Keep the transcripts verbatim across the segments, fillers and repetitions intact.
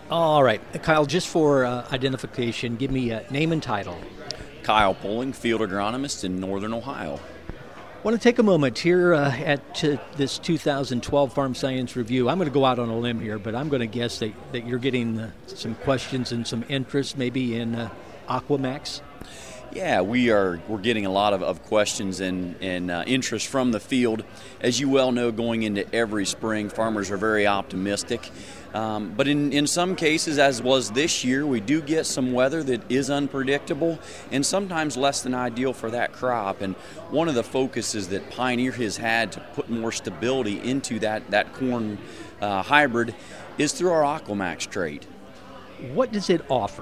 All right, Kyle, just for uh, identification, give me a name and title. Kyle Poling, field agronomist in Northern Ohio. I want to take a moment here uh, at uh, this two thousand twelve Farm Science Review. I'm going to go out on a limb here, but I'm going to guess that, that you're getting uh, some questions and some interest maybe in uh, Aquamax. Yeah, we are. We're getting a lot of, of questions and, and uh, interest from the field. As you well know, going into every spring, farmers are very optimistic. Um, but in, in some cases, as was this year, we do get some weather that is unpredictable and sometimes less than ideal for that crop. And one of the focuses that Pioneer has had to put more stability into that, that corn uh, hybrid is through our Aquamax trait. What does it offer?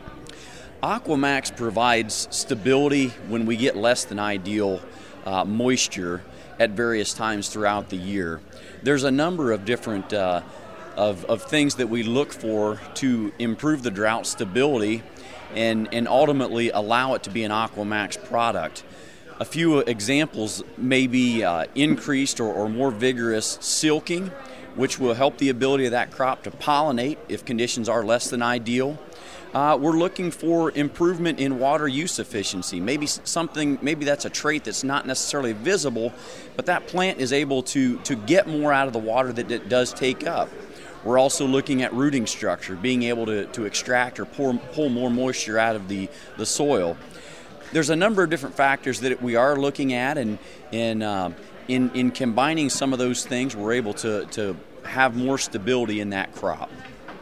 Aquamax provides stability when we get less than ideal uh, moisture at various times throughout the year. There's a number of different uh, of, of things that we look for to improve the drought stability and, and ultimately allow it to be an Aquamax product. A few examples may be uh, increased or, or more vigorous silking, which will help the ability of that crop to pollinate if conditions are less than ideal. Uh, we're looking for improvement in water use efficiency. Maybe something, maybe that's a trait that's not necessarily visible, but that plant is able to, to get more out of the water that it does take up. We're also looking at rooting structure, being able to, to extract or pour, pull more moisture out of the, the soil. There's a number of different factors that we are looking at, and, and uh, in, in combining some of those things, we're able to, to have more stability in that crop.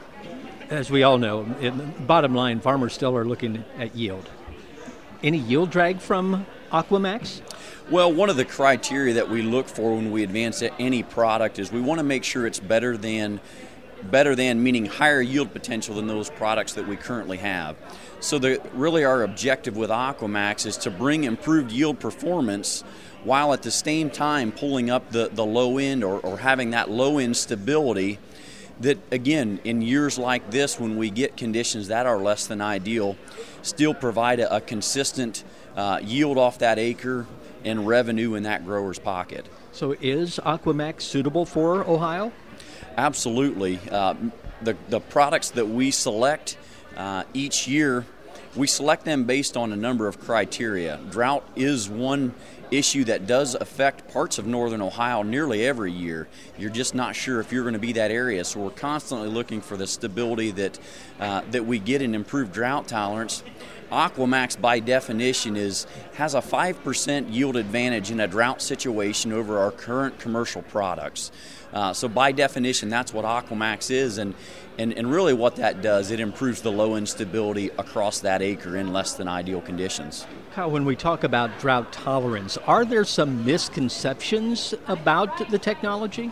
As we all know, in, bottom line, farmers still are looking at yield. Any yield drag from Aquamax? Well, one of the criteria that we look for when we advance any product is we want to make sure it's better than, better than meaning higher yield potential than those products that we currently have. So the, really our objective with Aquamax is to bring improved yield performance while at the same time pulling up the, the low end or, or having that low end stability that, again, in years like this when we get conditions that are less than ideal, still provide a, a consistent uh, yield off that acre and revenue in that grower's pocket. So is Aquamax suitable for Ohio? Absolutely. Uh, the, the products that we select uh, each year, we select them based on a number of criteria. Drought is one issue that does affect parts of northern Ohio nearly every year. You're just not sure if you're going to be that area, so we're constantly looking for the stability that uh, that we get in improved drought tolerance. Aquamax, by definition, is has a five percent yield advantage in a drought situation over our current commercial products. Uh, so by definition, that's what Aquamax is, and, and, and really what that does, it improves the low-end stability across that acre in less than ideal conditions. Kyle, when we talk about drought tolerance, are there some misconceptions about the technology?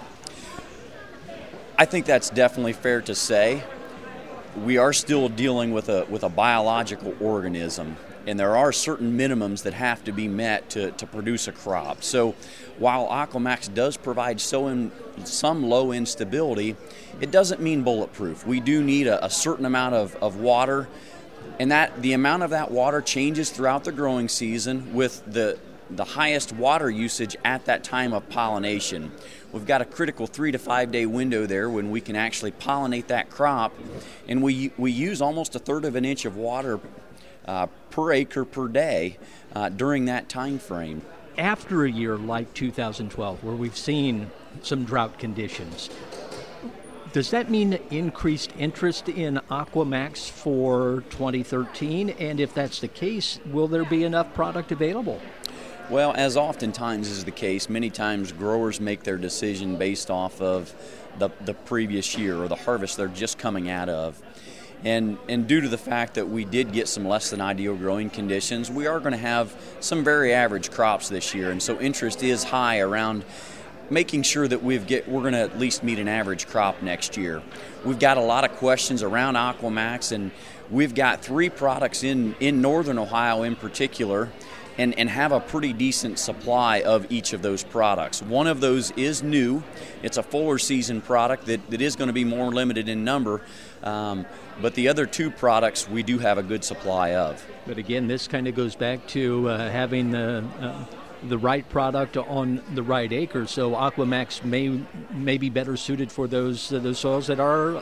I think that's definitely fair to say. We are still dealing with a with a biological organism, and there are certain minimums that have to be met to, to produce a crop. So while Aquamax does provide so in, some low-end stability, it doesn't mean bulletproof. We do need a, a certain amount of, of water, and that the amount of that water changes throughout the growing season with the the highest water usage at that time of pollination. We've got a critical three to five day window there when we can actually pollinate that crop, and we we use almost a third of an inch of water uh, per acre per day uh, during that time frame. After a year like two thousand twelve, where we've seen some drought conditions, does that mean increased interest in Aquamax for twenty thirteen? And if that's the case, will there be enough product available? Well, as oftentimes is the case, many times growers make their decision based off of the, the previous year or the harvest they're just coming out of. And, and due to the fact that we did get some less than ideal growing conditions, we are going to have some very average crops this year. And so interest is high around making sure that we've get, we're going to at least meet an average crop next year. We've got a lot of questions around Aquamax, and we've got three products in, in northern Ohio in particular, and, and have a pretty decent supply of each of those products. One of those is new. It's a fuller season product that, that is going to be more limited in number, um, but the other two products we do have a good supply of. But again, this kind of goes back to uh, having the uh, the right product on the right acre. So Aquamax may may be better suited for those uh, those soils that are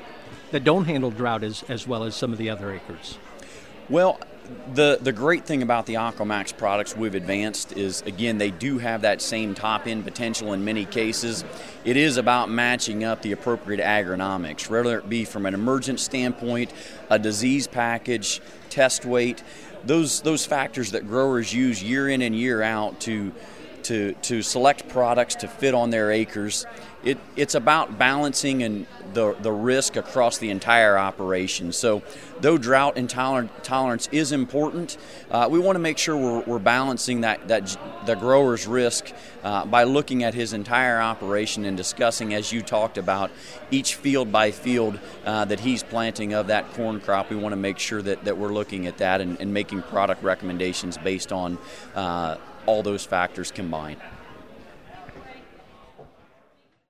that don't handle drought as, as well as some of the other acres? Well, the the great thing about the Aquamax products we've advanced is, again, they do have that same top-end potential in many cases. It is about matching up the appropriate agronomics, whether it be from an emergent standpoint, a disease package, test weight, those those factors that growers use year in and year out to to to select products to fit on their acres. It, it's about balancing and the the risk across the entire operation. So, though drought intolerant, tolerance is important, uh, we want to make sure we're, we're balancing that that the grower's risk uh, by looking at his entire operation and discussing, as you talked about, each field by field uh, that he's planting of that corn crop. We want to make sure that, that we're looking at that and, and making product recommendations based on uh, all those factors combined.